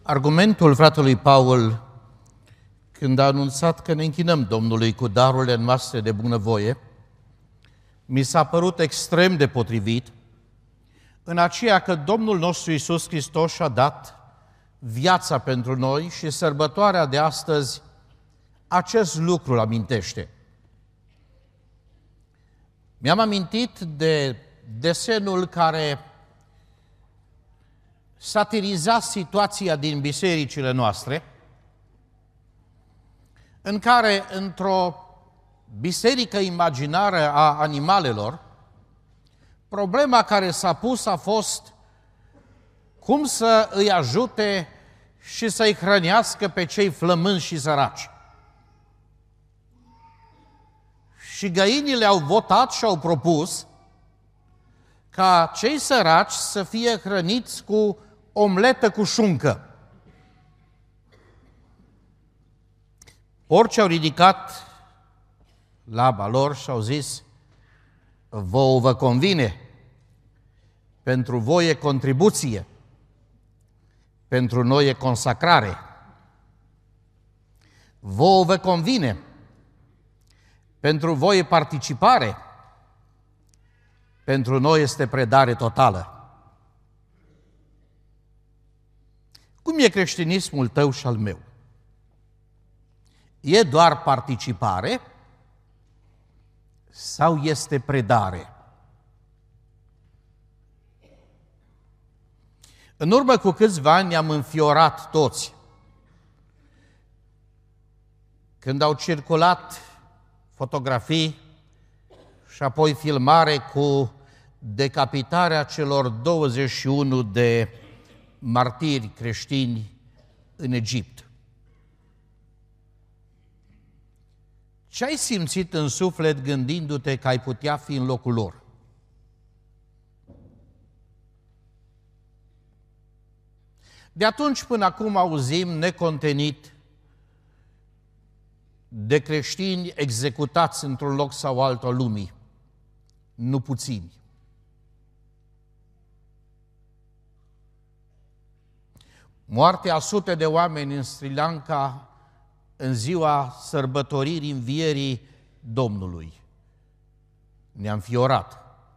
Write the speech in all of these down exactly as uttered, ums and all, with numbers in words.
Argumentul fratelui Paul, când a anunțat că ne închinăm Domnului cu darurile noastre de bunăvoie, mi s-a părut extrem de potrivit, în aceea că Domnul nostru Iisus Hristos și-a dat viața pentru noi și sărbătoarea de astăzi acest lucru îl amintește. Mi-am amintit de desenul care satiriza situația din bisericile noastre, în care, într-o biserică imaginară a animalelor, problema care s-a pus a fost cum să îi ajute și să-i hrănească pe cei flămânzi și săraci. Și găinile au votat și au propus ca cei săraci să fie hrăniți cu omletă cu șuncă. Porci au ridicat laba lor și au zis: vouă vă convine, pentru voi e contribuție, pentru noi e consacrare. Vouă vă convine, pentru voi e participare, pentru noi este predare totală. Cum e creștinismul tău și al meu? E doar participare sau este predare? În urmă cu câțiva ani ne-am înfiorat toți când au circulat fotografii și apoi filmare cu decapitarea celor douăzeci și unu de martiri creștini în Egipt. Ce ai simțit în suflet gândindu-te că ai putea fi în locul lor? De atunci până acum auzim necontenit de creștini executați într-un loc sau altul al lumii, nu puțini. Moartea a sute de oameni în Sri Lanka în ziua sărbătoririi învierii Domnului. Ne-am înfiorat.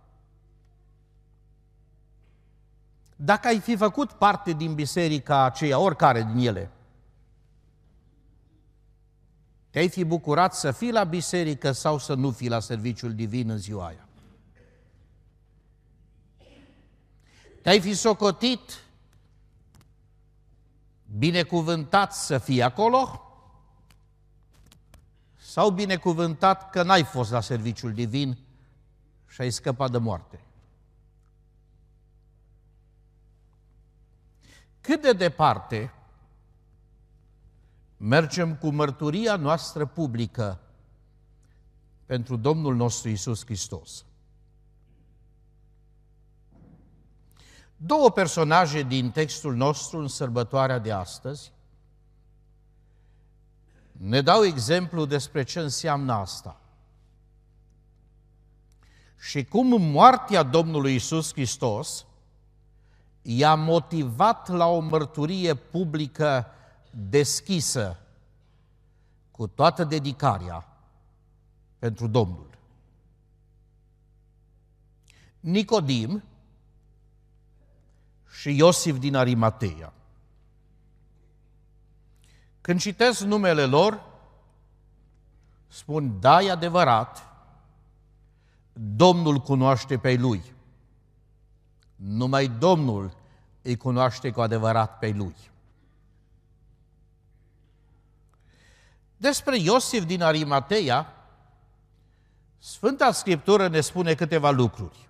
Dacă ai fi făcut parte din biserica aceea, oricare din ele, te-ai fi bucurat să fii la biserică sau să nu fii la serviciul divin în ziua aia? Te-ai fi socotit binecuvântat să fii acolo sau binecuvântat că n-ai fost la serviciul divin și ai scăpat de moarte? Cât de departe mergem cu mărturia noastră publică pentru Domnul nostru Iisus Hristos? Două personaje din textul nostru în sărbătoarea de astăzi ne dau exemplu despre ce înseamnă asta și cum moartea Domnului Iisus Hristos i-a motivat la o mărturie publică deschisă, cu toată dedicarea pentru Domnul. Nicodim și Iosif din Arimateea. Când citesc numele lor, spun: da, e adevărat, Domnul cunoaște pe lui. Numai Domnul îi cunoaște cu adevărat pe lui. Despre Iosif din Arimateea, Sfânta Scriptură ne spune câteva lucruri.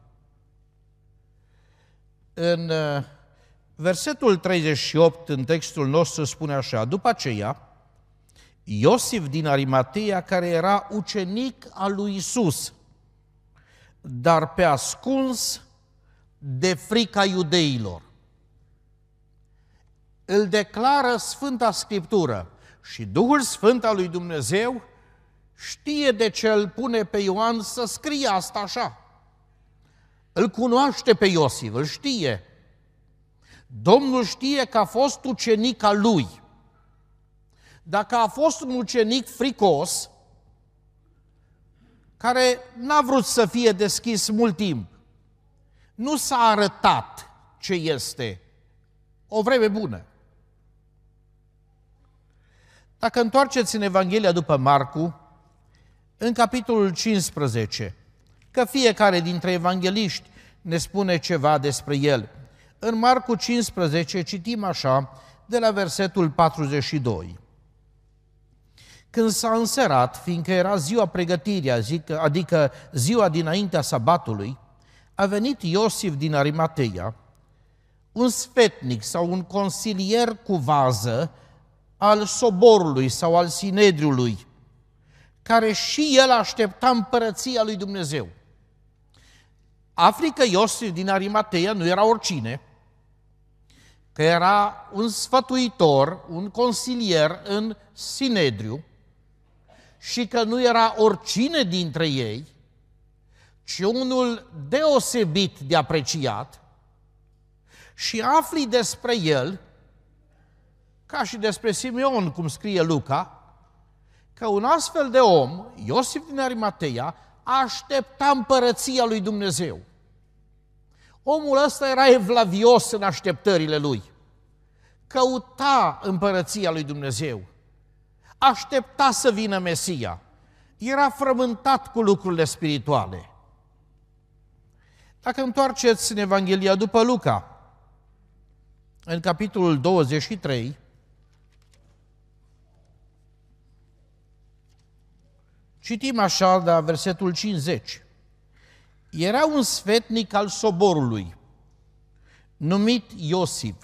În versetul treizeci și opt, în textul nostru, spune așa: după aceea, Iosif din Arimateea, care era ucenic al lui Iisus, dar pe ascuns de frica iudeilor. Îl declară Sfânta Scriptură și Duhul Sfânt al lui Dumnezeu știe de ce îl pune pe Ioan să scrie asta așa. Îl cunoaște pe Iosif, îl știe. Domnul știe că a fost ucenic al lui. Dacă a fost un ucenic fricos, care n-a vrut să fie deschis mult timp, nu s-a arătat ce este o vreme bună. Dacă întoarceți în Evanghelia după Marcu, în capitolul cincisprezece, că fiecare dintre evangeliști ne spune ceva despre el. În Marcu cincisprezece citim așa, de la versetul patruzeci și doi. Când s-a înserat, fiindcă era ziua pregătirii, adică ziua dinaintea sabatului, a venit Iosif din Arimateia, un sfetnic sau un consilier cu vază al soborului sau al sinedriului, care și el aștepta împărăția lui Dumnezeu. Afli că Iosif din Arimateia nu era oricine, că era un sfătuitor, un consilier în sinedriu și că nu era oricine dintre ei, ci unul deosebit de apreciat, și afli despre el, ca și despre Simeon, cum scrie Luca, că un astfel de om, Iosif din Arimateia, aștepta împărăția lui Dumnezeu. Omul ăsta era evlavios în așteptările lui. Căuta împărăția lui Dumnezeu. Aștepta să vină Mesia. Era frământat cu lucrurile spirituale. Dacă întoarceți în Evanghelia după Luca, în capitolul douăzeci și trei, citim așa de la versetul cincizeci. Era un sfetnic al soborului, numit Iosif,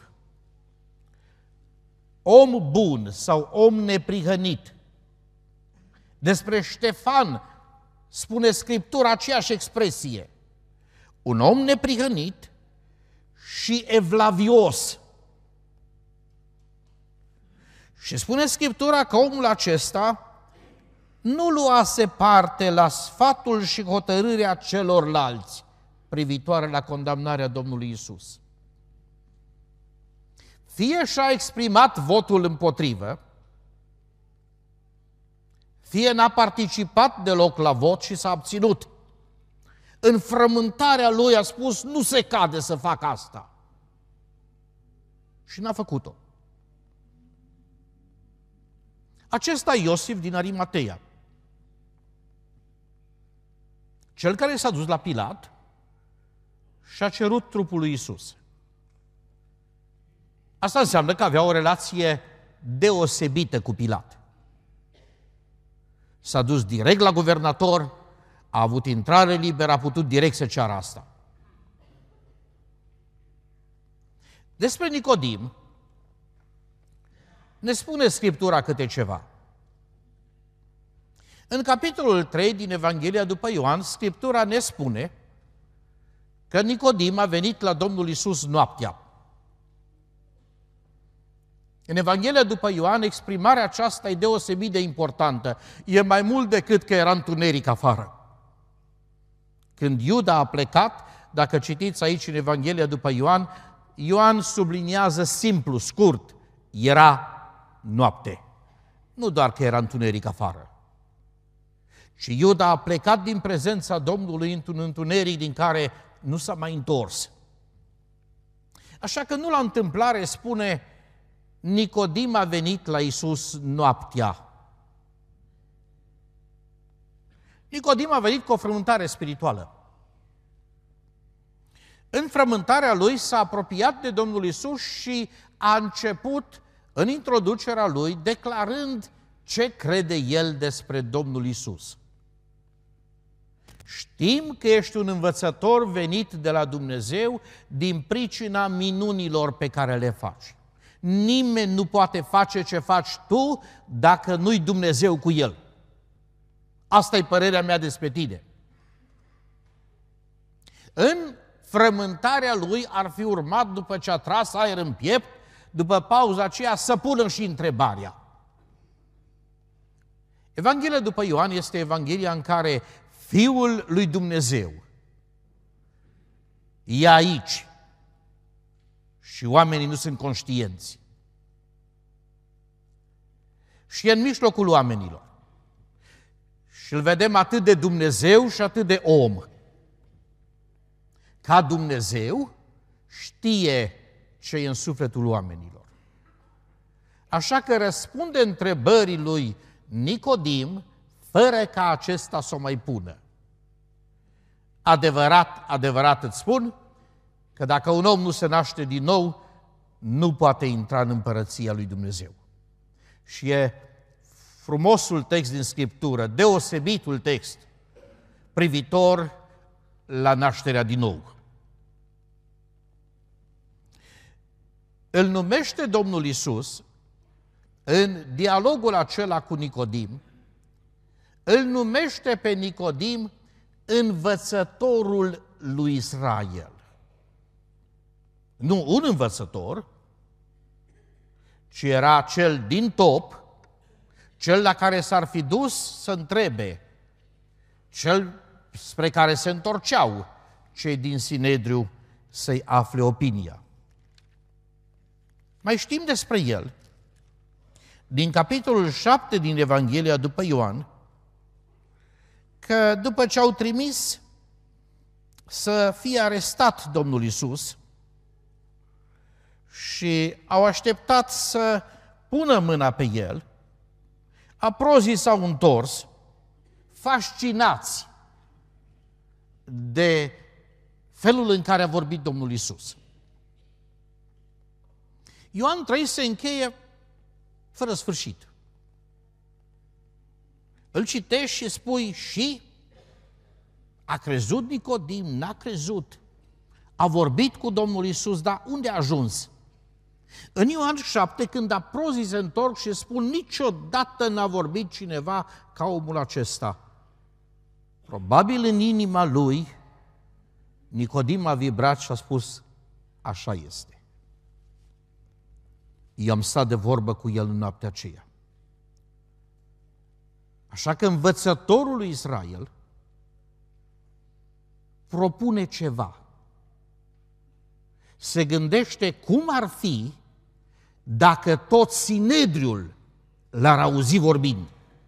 om bun sau om neprihănit. Despre Ștefan spune Scriptura aceeași expresie. Un om neprihănit și evlavios. Și spune Scriptura că omul acesta nu luase parte la sfatul și hotărârea celorlalți privitoare la condamnarea Domnului Isus. Fie și-a exprimat votul împotrivă, fie n-a participat deloc la vot și s-a abținut. În frământarea lui a spus, nu se cade să fac asta. Și n-a făcut-o. Acesta Iosif din Arimateia, cel care s-a dus la Pilat și a cerut trupul lui Isus. Asta înseamnă că avea o relație deosebită cu Pilat. S-a dus direct la guvernator, a avut intrare liberă, a putut direct să ceară asta. Despre Nicodim ne spune Scriptura câte ceva. În capitolul trei din Evanghelia după Ioan, Scriptura ne spune că Nicodim a venit la Domnul Isus noaptea. În Evanghelia după Ioan, exprimarea aceasta e deosebit de importantă. E mai mult decât că era întuneric afară. Când Iuda a plecat, dacă citiți aici în Evanghelia după Ioan, Ioan subliniază simplu, scurt, era noapte. Nu doar că era întuneric afară, ci Iuda a plecat din prezența Domnului într-un întuneric din care nu s-a mai întors. Așa că nu la întâmplare spune Nicodim a venit la Isus noaptea. Nicodim a venit cu o frământare spirituală. În frământarea lui s-a apropiat de Domnul Isus și a început în introducerea lui declarând ce crede el despre Domnul Isus. Știm că ești un învățător venit de la Dumnezeu din pricina minunilor pe care le faci. Nimeni nu poate face ce faci tu dacă nu-i Dumnezeu cu el. Asta e părerea mea despre tine. În frământarea lui ar fi urmat, după ce a tras aer în piept, după pauza aceea, să pună și întrebarea. Evanghelia după Ioan este Evanghelia în care Fiul lui Dumnezeu e aici și oamenii nu sunt conștienți. Și e în mijlocul oamenilor. Și îl vedem atât de Dumnezeu și atât de om. Ca Dumnezeu știe ce e în sufletul oamenilor. Așa că răspunde întrebării lui Nicodim fără ca acesta să o mai pună. Adevărat, adevărat îți spun că dacă un om nu se naște din nou, nu poate intra în împărăția lui Dumnezeu. Și e frumosul text din Scriptură, deosebitul text, privitor la nașterea din nou. Îl numește Domnul Iisus, în dialogul acela cu Nicodim, îl numește pe Nicodim învățătorul lui Israel. Nu un învățător, ci era cel din top, cel la care s-ar fi dus să întrebe, cel spre care se întorceau cei din Sinedriu să-i afle opinia. Mai știm despre el, din capitolul șapte din Evanghelia după Ioan, că după ce au trimis să fie arestat Domnul Iisus și au așteptat să pună mâna pe el, aprozii s-au întors, fascinați de felul în care a vorbit Domnul Iisus. Ioan trei se încheie fără sfârșit. Îl citești și spui și a crezut Nicodim, n-a crezut, a vorbit cu Domnul Iisus, dar unde a ajuns? În Ioan șapte, când aprozii se întorc și spun niciodată n-a vorbit cineva ca omul acesta, probabil în inima lui Nicodim a vibrat și a spus așa este. I-am stat de vorbă cu el în noaptea aceea. Așa că învățătorul lui Israel propune ceva. Se gândește cum ar fi dacă tot Sinedriul l-ar auzi vorbind.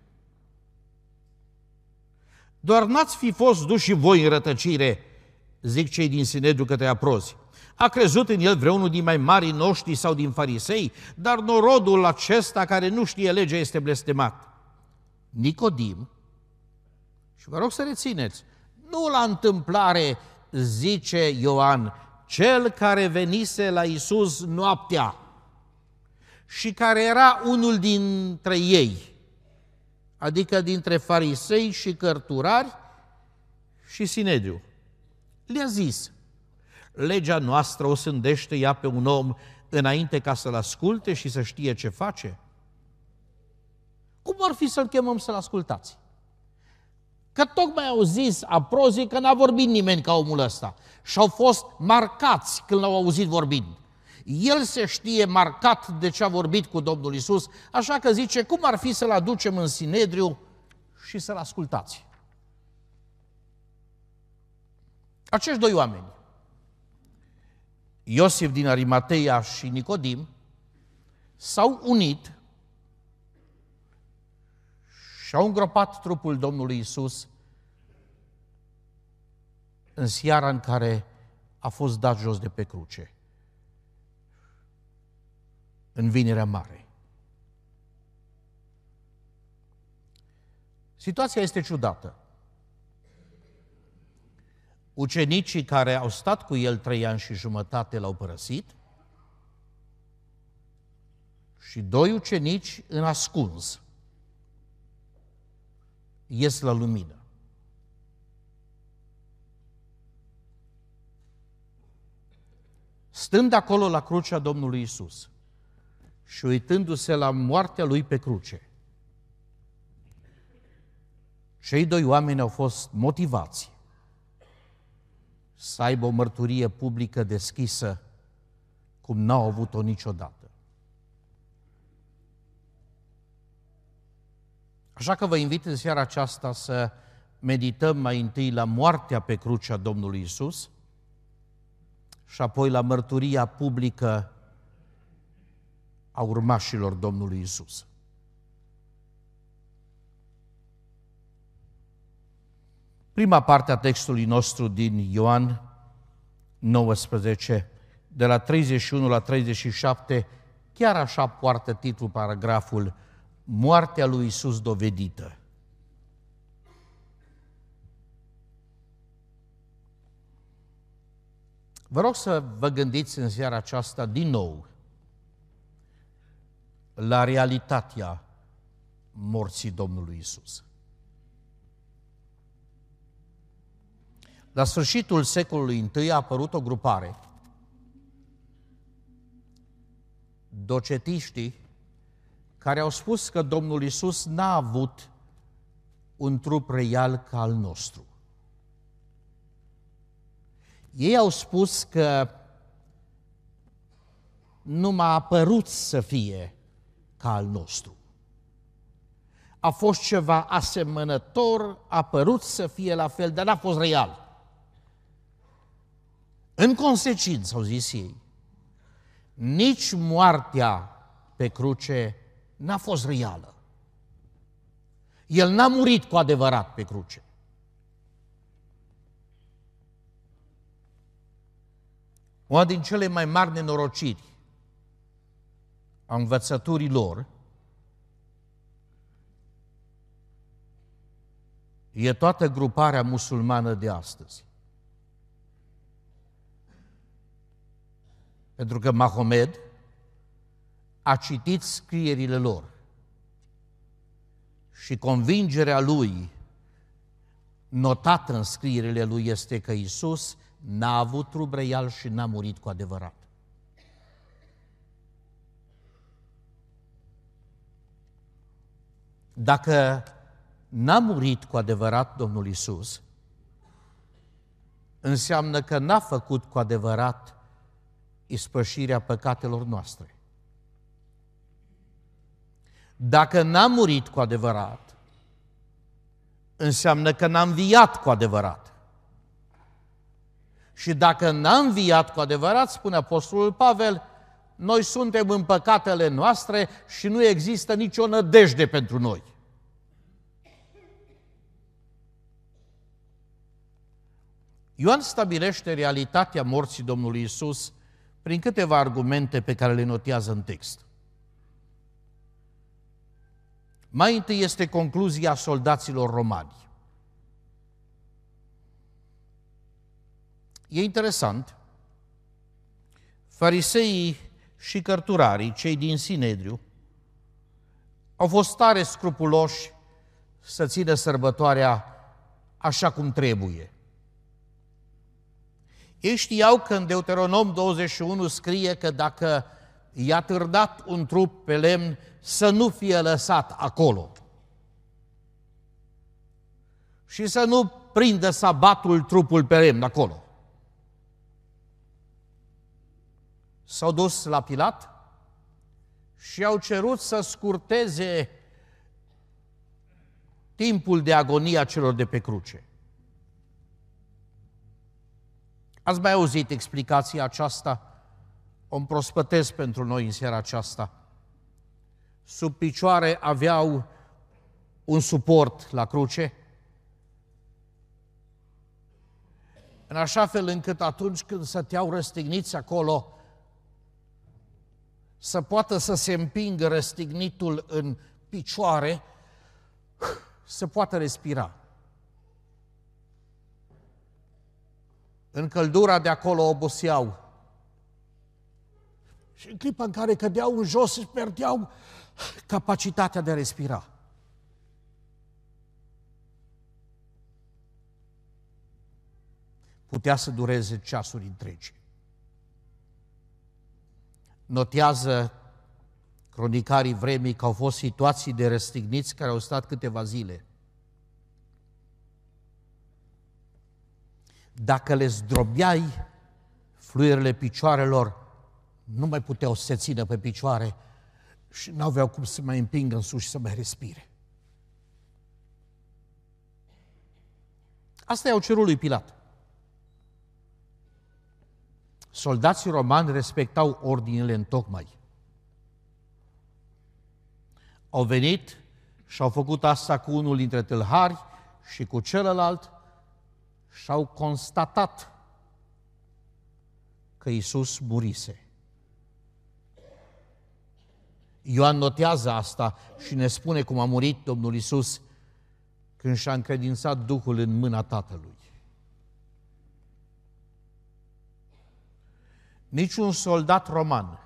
Doar n-ați fi fost duși voi în rătăcire, zic cei din Sinedriu către aprozi. A crezut în el vreunul din mai marii noștri sau din farisei, dar norodul acesta care nu știe legea este blestemat. Nicodim, și vă rog să rețineți, nu la întâmplare zice Ioan, cel care venise la Iisus noaptea și care era unul dintre ei, adică dintre farisei și cărturari și Sinedriu. Le-a zis, legea noastră o sândește ea pe un om înainte ca să-l asculte și să știe ce face? Cum ar fi să-l chemăm să-l ascultați? Că tocmai au zis aprozii că n-a vorbit nimeni ca omul ăsta și au fost marcați când l-au auzit vorbind. El se știe marcat de ce a vorbit cu Domnul Iisus, așa că zice, cum ar fi să-l aducem în Sinedriu și să-l ascultați? Acești doi oameni, Iosif din Arimateia și Nicodim, s-au unit și au îngropat trupul Domnului Iisus în seara în care a fost dat jos de pe cruce, în Vinerea Mare. Situația este ciudată. Ucenicii care au stat cu el trei ani și jumătate l-au părăsit și doi ucenici în ascuns ies la lumină. Stând acolo la crucea Domnului Iisus și uitându-se la moartea lui pe cruce, cei doi oameni au fost motivați să aibă o mărturie publică deschisă cum n-au avut-o niciodată. Așa că vă invit în seara aceasta să medităm mai întâi la moartea pe crucea Domnului Iisus, și apoi la mărturia publică a urmașilor Domnului Iisus. Prima parte a textului nostru din Ioan nouăsprezece, de la treizeci și unu la treizeci și șapte, chiar așa poartă titlul paragraful: Moartea lui Iisus dovedită. Vă rog să vă gândiți în seara aceasta din nou la realitatea morții Domnului Iisus. La sfârșitul secolului întâi a apărut o grupare, docetiștii, care au spus că Domnul Iisus n-a avut un trup real ca al nostru. Ei au spus că nu m-a apărut să fie ca al nostru. A fost ceva asemănător, a părut să fie la fel, dar n-a fost real. În consecință, au zis ei, nici moartea pe cruce n-a fost reală. El n-a murit cu adevărat pe cruce. Una din cele mai mari nenorociri a învățăturii lor e toată gruparea musulmană de astăzi. Pentru că Mahomed a citit scrierile lor și convingerea lui, notată în scrierile lui, este că Iisus n-a avut trup real și n-a murit cu adevărat. Dacă n-a murit cu adevărat Domnul Iisus, înseamnă că n-a făcut cu adevărat ispășirea păcatelor noastre. Dacă n-a murit cu adevărat, înseamnă că n-a înviat cu adevărat. Și dacă n-a înviat cu adevărat, spune Apostolul Pavel, noi suntem în păcatele noastre și nu există nicio nădejde pentru noi. Ioan stabilește realitatea morții Domnului Iisus prin câteva argumente pe care le notează în text. Mai întâi este concluzia soldaților romani. E interesant, fariseii și cărturarii, cei din Sinedriu, au fost tare scrupuloși să țină sărbătoarea așa cum trebuie. Ei știau că în Deuteronom douăzeci și unu scrie că dacă i-a târdat un trup pe lemn, să nu fie lăsat acolo și să nu prindă sabatul trupul pe lemn acolo. S-au dus la Pilat și au cerut să scurteze timpul de agonie a celor de pe cruce. Ați mai auzit explicația aceasta? O împrospătez pentru noi în seara aceasta. Sub picioare aveau un suport la cruce, în așa fel încât atunci când stăteau răstigniți acolo, să poată să se împingă răstignitul în picioare, să poată respira. În căldura de acolo oboseau. Și în clipa în care cădeau în jos, își pierdeau capacitatea de a respira. Putea să dureze ceasuri întregi. Notează cronicarii vremii că au fost situații de răstigniți care au stat câteva zile. Dacă le zdrobeai fluierele picioarelor, nu mai puteau să se țină pe picioare și nu aveau cum să mai împingă în sus și să mai respire. Asta i-au cerut lui Pilat. Soldații romani respectau ordinele întocmai. Au venit și au făcut asta cu unul dintre tâlhari și cu celălalt și au constatat că Iisus murise. Ioan notează asta și ne spune cum a murit Domnul Iisus când și-a încredințat Duhul în mâna Tatălui. Niciun soldat roman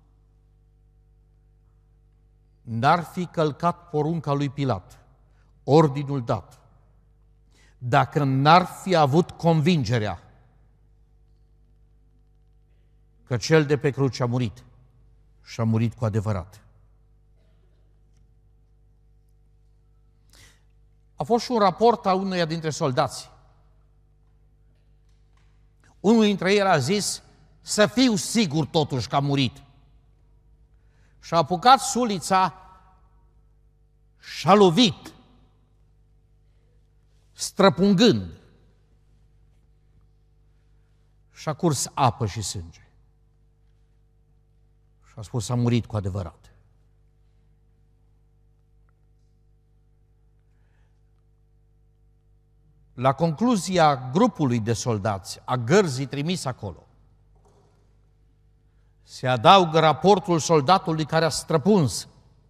n-ar fi călcat porunca lui Pilat, ordinul dat, dacă n-ar fi avut convingerea că cel de pe cruce a murit și a murit cu adevărat. A fost și un raport al unuia dintre soldați. Unul dintre ei a zis: să fiu sigur totuși că a murit. Și a apucat sulița și a lovit, străpungând. Și a curs apă și sânge. Și a spus: a murit cu adevărat. La concluzia grupului de soldați, a gărzii trimis acolo, se adaugă raportul soldatului care a străpuns.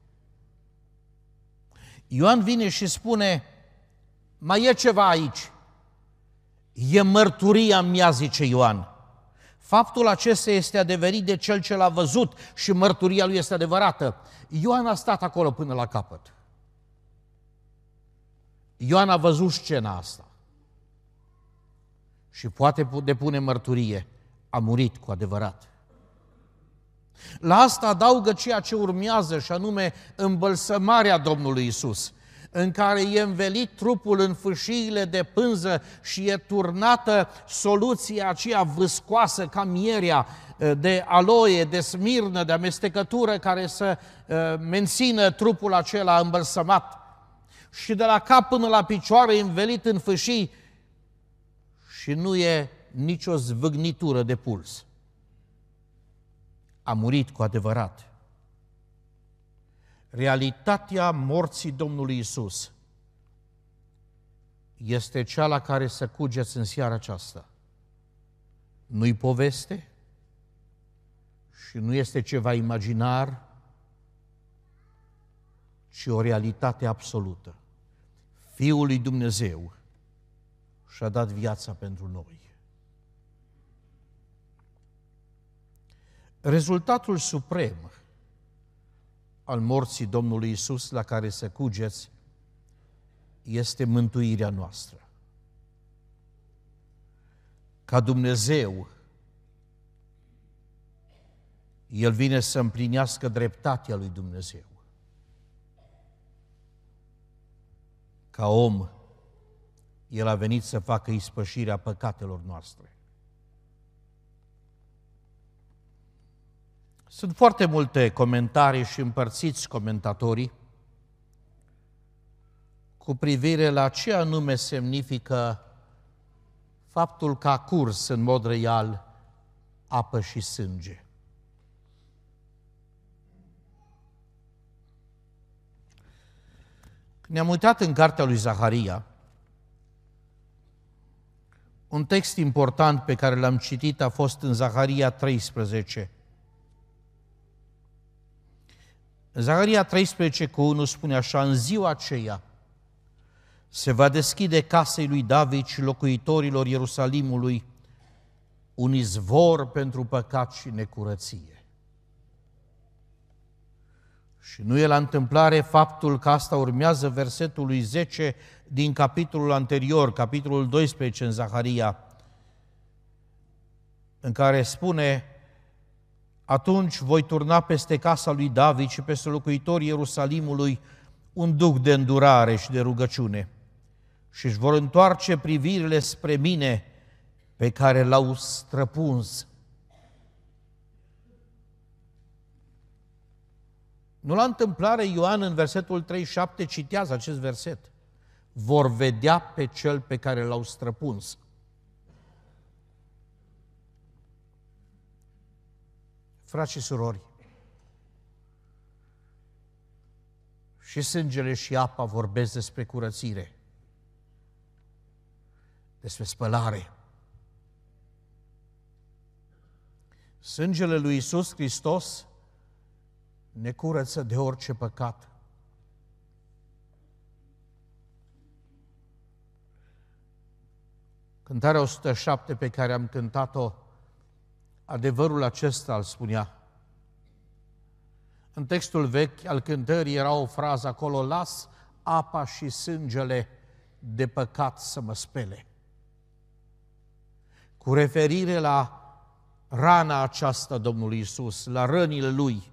Ioan vine și spune: mai e ceva aici. E mărturia mea, zice Ioan. Faptul acesta este adeverit de cel ce l-a văzut și mărturia lui este adevărată. Ioan a stat acolo până la capăt. Ioan a văzut scena asta și poate depune mărturie. A murit cu adevărat. La asta adaugă ceea ce urmează, și anume îmbălsămarea Domnului Iisus, în care e învelit trupul în fâșiile de pânză și e turnată soluția aceea vâscoasă ca mierea de aloe, de smirnă, de amestecătură care să mențină trupul acela îmbălsămat. Și de la cap până la picioare e învelit în fâșii și nu e nicio zvâgnitură de puls. A murit cu adevărat. Realitatea morții Domnului Iisus este cea la care să cugeți în seara aceasta. Nu-i poveste și nu este ceva imaginar, ci o realitate absolută. Fiul lui Dumnezeu și-a dat viața pentru noi. Rezultatul suprem al morții Domnului Iisus la care să cugeți este mântuirea noastră. Ca Dumnezeu, El vine să împlinească dreptatea lui Dumnezeu. Ca om, El a venit să facă ispășirea păcatelor noastre. Sunt foarte multe comentarii și împărțiți comentatorii cu privire la ce anume semnifică faptul că a curs în mod real apă și sânge. Când ne-am uitat în cartea lui Zaharia, un text important pe care l-am citit a fost în Zaharia treisprezece. În Zaharia treisprezece cu unu spune așa: în ziua aceea se va deschide casei lui David și locuitorilor Ierusalimului un izvor pentru păcat și necurăție. Și nu e la întâmplare faptul că asta urmează versetului zece din capitolul anterior, capitolul doisprezece în Zaharia, în care spune: atunci voi turna peste casa lui David și peste locuitorii Ierusalimului un duh de îndurare și de rugăciune și își vor întoarce privirile spre mine pe care l-au străpuns. Nu la întâmplare Ioan în versetul treizeci și șapte citează acest verset: vor vedea pe cel pe care l-au străpuns. Frați și surori, și sângele și apa vorbesc despre curățire, despre spălare. Sângele lui Iisus Hristos ne curăță de orice păcat. Cântarea o sută șapte pe care am cântat-o, adevărul acesta îl spunea. În textul vechi al cântării era o frază acolo: las apa și sângele de păcat să mă spele. Cu referire la rana aceasta Domnului Iisus, la rănile Lui.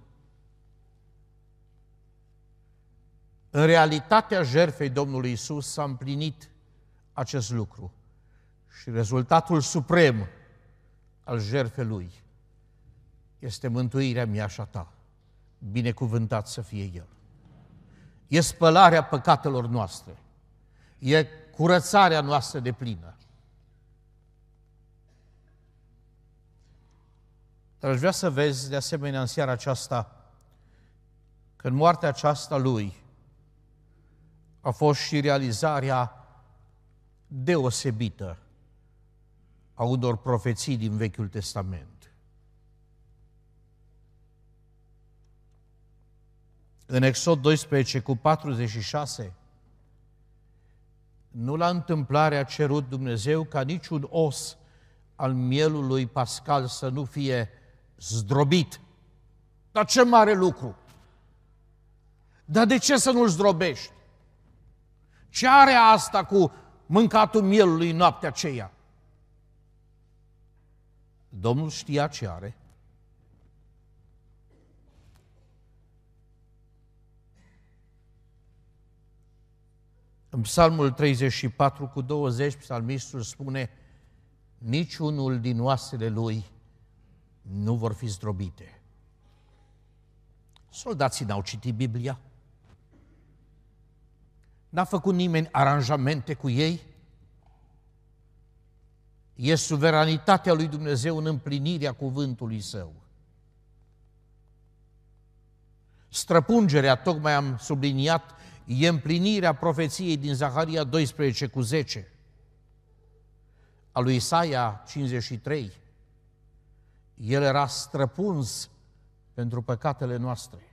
În realitatea jertfei Domnului Iisus s-a împlinit acest lucru și rezultatul suprem al jertfei Lui este mântuirea mea și a ta. Binecuvântat să fie El. E spălarea păcatelor noastre. E curățarea noastră de plină. Dar aș vrea să vezi de asemenea în seara aceasta că în moartea aceasta Lui a fost și realizarea deosebită a unor profeții din Vechiul Testament. În Exod doisprezece cu patruzeci și șase, nu la întâmplare a cerut Dumnezeu ca niciun os al mielului pascal să nu fie zdrobit. Dar ce mare lucru! Dar de ce să nu-l zdrobești? Ce are asta cu mâncatul mielului noaptea aceea? Domnul știa ce are. În Psalmul treizeci și patru cu douăzeci, psalmistul spune: niciunul din oasele lui nu vor fi zdrobite. Soldații n-au citit Biblia. N-a făcut nimeni aranjamente cu ei. E suveranitatea lui Dumnezeu în împlinirea cuvântului Său. Străpungerea, tocmai am subliniat, e împlinirea profeției din Zaharia doisprezece cu zece, a lui Isaia cincizeci și trei. El era străpuns pentru păcatele noastre.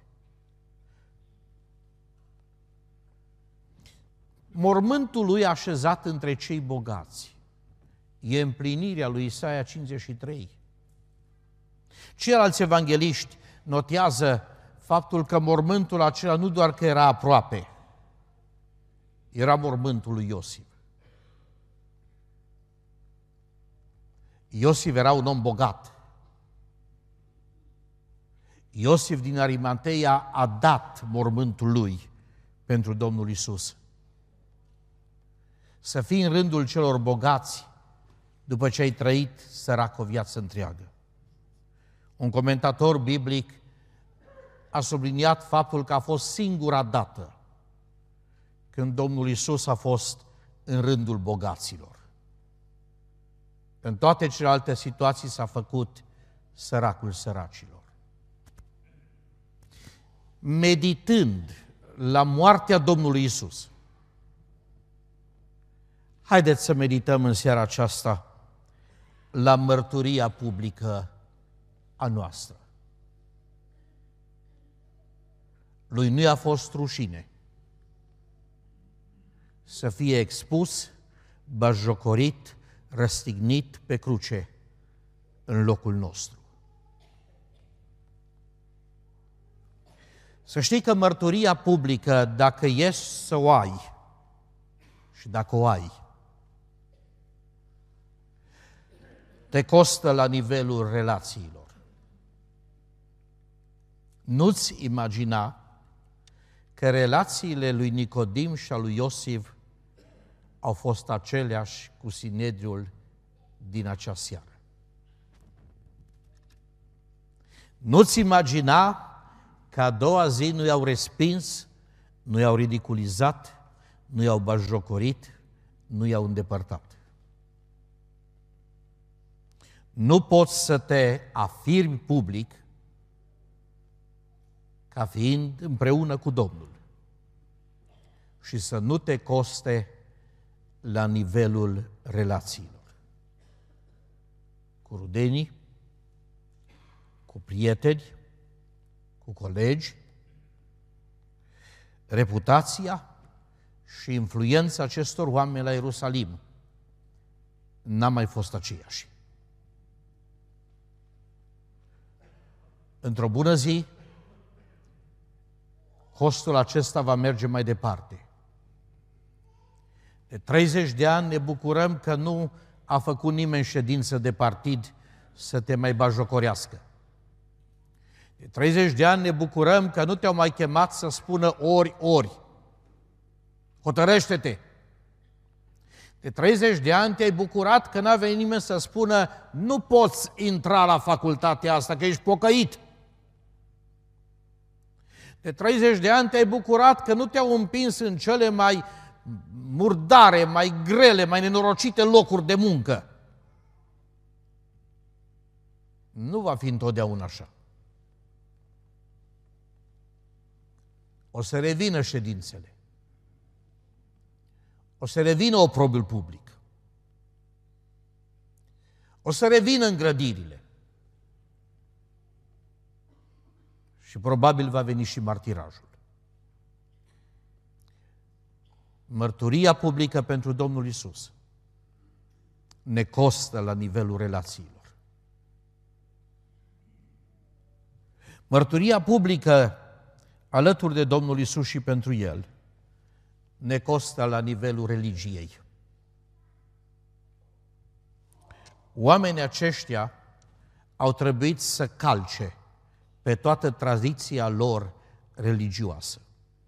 Mormântul lui așezat între cei bogați e împlinirea lui Isaia cincizeci și trei. Ceilalți evangeliști notează faptul că mormântul acela nu doar că era aproape, era mormântul lui Iosif. Iosif era un om bogat. Iosif din Arimateia a dat mormântul lui pentru Domnul Iisus. Să fii în rândul celor bogați după ce ai trăit sărac o viață întreagă. Un comentator biblic a subliniat faptul că a fost singura dată când Domnul Iisus a fost în rândul bogaților. În toate celelalte situații s-a făcut săracul săracilor. Meditând la moartea Domnului Iisus, haideți să medităm în seara aceasta la mărturia publică a noastră. Lui nu i-a fost rușine să fie expus, batjocorit, răstignit pe cruce în locul nostru. Să știi că mărturia publică, dacă ești să o ai și dacă o ai, te costă la nivelul relațiilor. Nu-ți imagina că relațiile lui Nicodim și a lui Iosif au fost aceleași cu Sinedriul din acea seară. Nu-ți imagina că a doua zi nu i-au respins, nu i-au ridiculizat, nu i-au batjocorit, nu i-au îndepărtat. Nu poți să te afirmi public ca fiind împreună cu Domnul și să nu te coste la nivelul relațiilor. Cu rudenii, cu prieteni, cu colegi, reputația și influența acestor oameni la Ierusalim n-a mai fost aceeași. Într-o bună zi, hostul acesta va merge mai departe. De treizeci de ani ne bucurăm că nu a făcut nimeni ședință de partid să te mai bajocorească. De treizeci de ani ne bucurăm că nu te-au mai chemat să spună ori, ori. Hotărăște-te! De treizeci de ani te-ai bucurat că n-a venit nimeni să spună nu poți intra la facultatea asta, că ești pocăit. De treizeci de ani te-ai bucurat că nu te-au împins în cele mai murdare, mai grele, mai nenorocite locuri de muncă. Nu va fi întotdeauna așa. O să revină ședințele. O să revină oprobiul public. O să revină îngrădirile. Și probabil va veni și martirajul. Mărturia publică pentru Domnul Iisus ne costă la nivelul relațiilor. Mărturia publică alături de Domnul Iisus și pentru El ne costă la nivelul religiei. Oamenii aceștia au trebuit să calce pe toată tradiția lor religioasă.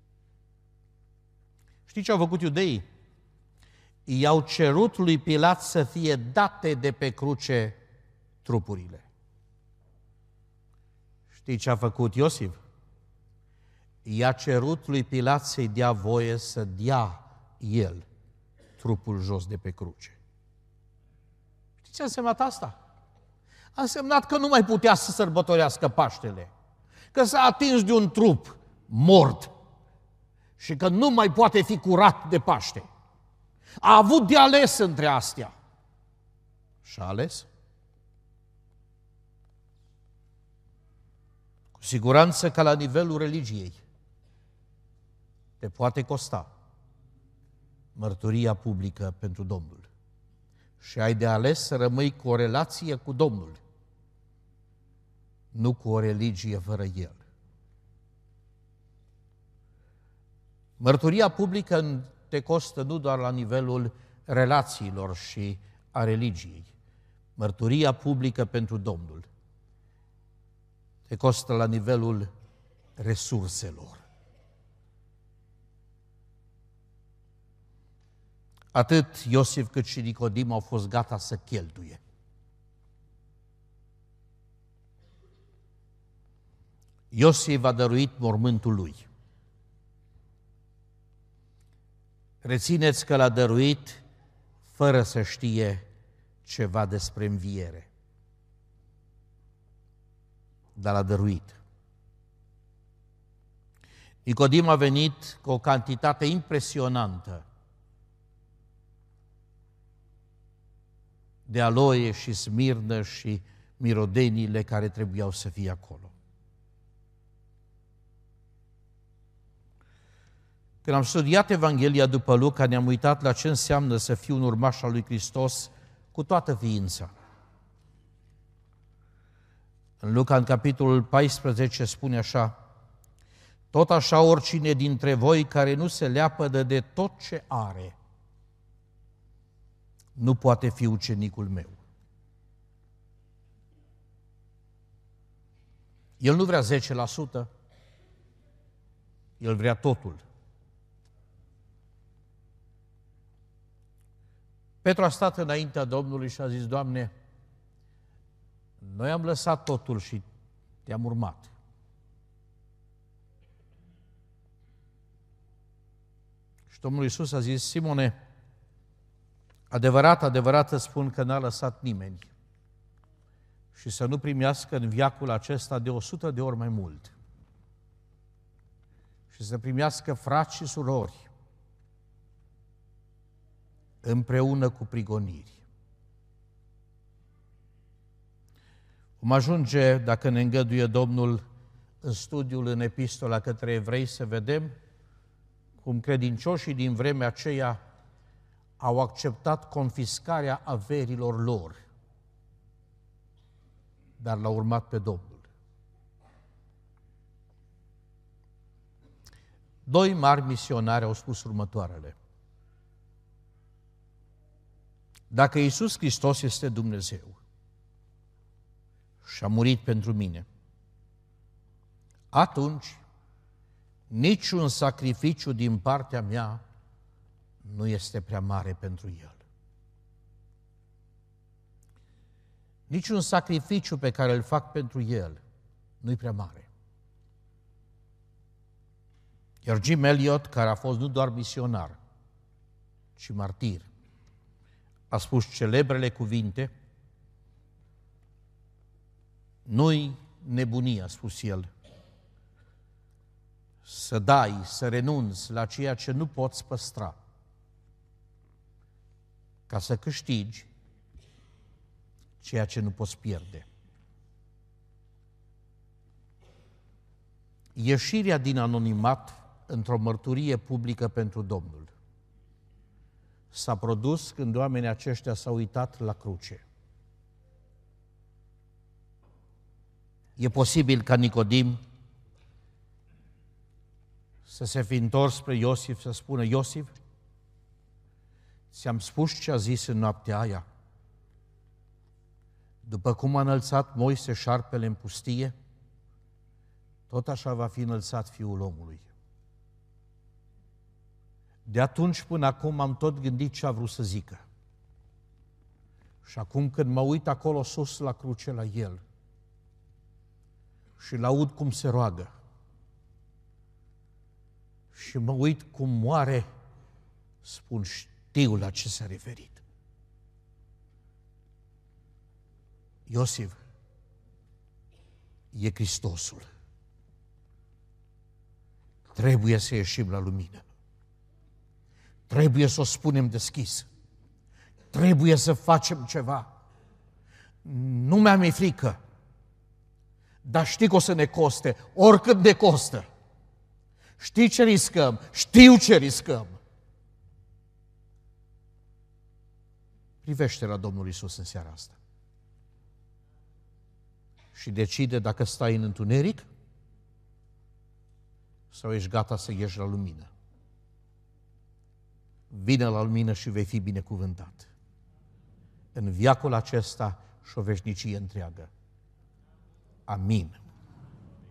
Știți ce au făcut iudeii? I-au cerut lui Pilat să fie date de pe cruce trupurile. Știți ce a făcut Iosif? I-a cerut lui Pilat să-i dea voie să dea el trupul jos de pe cruce. Știți ce a însemnat asta? A însemnat că nu mai putea să sărbătorească Paștele, că s-a atins de un trup mort și că nu mai poate fi curat de Paște. A avut de ales între astea. Și a ales? Cu siguranță că la nivelul religiei te poate costa mărturia publică pentru Domnul. Și ai de ales să rămâi cu o relație cu Domnul, nu cu o religie fără El. Mărturia publică te costă nu doar la nivelul relațiilor și a religiei. Mărturia publică pentru Domnul te costă la nivelul resurselor. Atât Iosif cât și Nicodim au fost gata să cheltuie. Iosif a dăruit mormântul lui. Rețineți că l-a dăruit fără să știe ceva despre înviere. Dar l-a dăruit. Nicodim a venit cu o cantitate impresionantă de aloie și smirnă și mirodeniile care trebuiau să fie acolo. Când am studiat Evanghelia după Luca, ne-am uitat la ce înseamnă să fii un urmaș al lui Hristos cu toată ființa. În Luca, în capitolul paisprezece, spune așa: tot așa oricine dintre voi care nu se leapădă de tot ce are, nu poate fi ucenicul meu. El nu vrea zece la sută, el vrea totul. Petru a stat înaintea Domnului și a zis: Doamne, noi am lăsat totul și te-am urmat. Și Domnul Iisus a zis: Simone, adevărat, adevărat îți spun că n-a lăsat nimeni și să nu primească în viacul acesta de o sută de ori mai mult. și să primească frați și surori împreună cu prigoniri. Vom ajunge, dacă ne îngăduie Domnul, în studiul în epistola către evrei, să vedem cum credincioșii din vremea aceea au acceptat confiscarea averilor lor, dar l-au urmat pe Domnul. Doi mari misionari au spus următoarele: dacă Iisus Hristos este Dumnezeu și a murit pentru mine, atunci niciun sacrificiu din partea mea nu este prea mare pentru El. Niciun sacrificiu pe care îl fac pentru El nu-i prea mare. Iar Jim Elliot, care a fost nu doar misionar, ci martir, a spus celebrele cuvinte: nu-i nebunie, a spus el, să dai, să renunți la ceea ce nu poți păstra, ca să câștigi ceea ce nu poți pierde. Ieșirea din anonimat într-o mărturie publică pentru Domnul s-a produs când oamenii aceștia s-au uitat la cruce. E posibil ca Nicodim să se fi întors spre Iosif, să spună: Iosif, ți-am spus ce a zis în noaptea aia. După cum a înălțat Moise șarpele în pustie, tot așa va fi înălțat Fiul omului. De atunci până acum am tot gândit ce a vrut să zică. Și acum când mă uit acolo sus la cruce la El și l-aud cum se roagă și mă uit cum moare, spun: știu la ce s-a referit. Iosif e Hristosul. Trebuie să ieșim la lumină. Trebuie să o spunem deschis. Trebuie să facem ceva. Nu mi-am e frică, dar știi că o să ne coste, oricât ne costă. Știi ce riscăm? Știu ce riscăm. Privește la Domnul Iisus în seara asta și decide dacă stai în întuneric sau ești gata să ieși la lumină. Vine la lumină și vei fi binecuvântat în veacul acesta și o veșnicie întreagă. Amin.